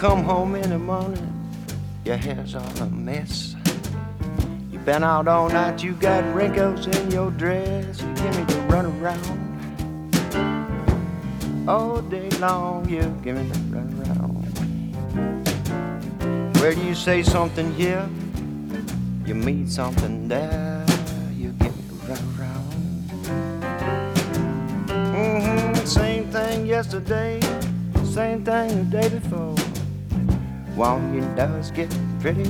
come home in the morning, your hair's all a mess. You've been out all night, you got wrinkles in your dress. You give me the run around all day long. You give me the run around. Where you say something here, you mean something there. You give me the run around. Same thing yesterday, same thing the day before. One, you does get pretty